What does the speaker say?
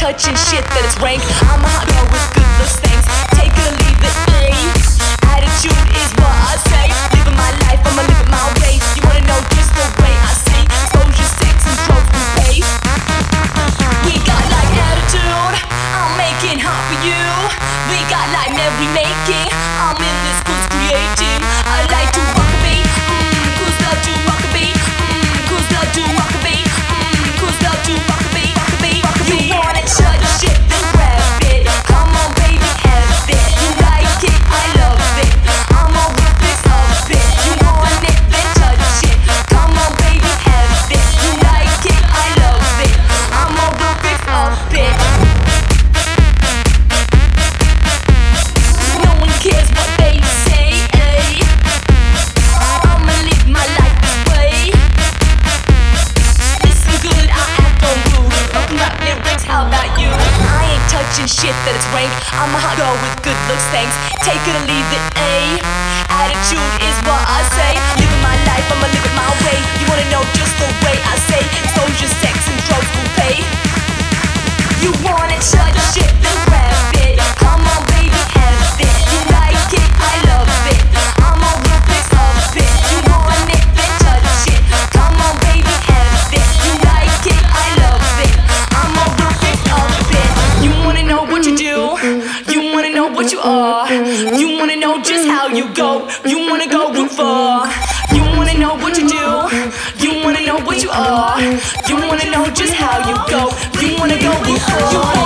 touching shit that is rank. I'm a hot girl with good looks, things. Take it or leave it, attitude is what I say. Living my life, I'ma live it my way. You wanna know just the way I say. Exposure, sex, and drugs we pay. We got like attitude, I'm making hot for you. We got like Mary making, I'm in this cause creating. I like to rock a beat, cause love to rock a beat, cause love to rock a beat, cause love to rock a beat, rock a beat, rock a beat. You wanna shut your shit, then grab it. Come on baby, have it. You like it, I love it. I'm a real fix of it. You want it, then touch it. Come on baby, have it. You like it, I love it. I'm a real fix of it. No one cares what they say, I'ma live my life this way. Listen good, I act on rude. Open up lyrics, how about you? I ain't touching shit that is rank. I'm a hot girl with good looks, thanks. Take it or leave it, attitude is what I say. Living my life, I'ma live it my way. You wanna know just the way I say. Exposure, sex, and drugs will pay. You wanna shut your shit, then grab it. Come on baby, have it. You like it, I love it. I'm a real fix of it. You want it, then touch it. Come on baby, have it. You like it, I love it. I'm a real fix of it. You wanna know what you do? You wanna know what you are? You wanna know just how you go? You wanna go root for? You wanna know what you do? You wanna know what you are? You wanna know just how you go? You wanna go root for?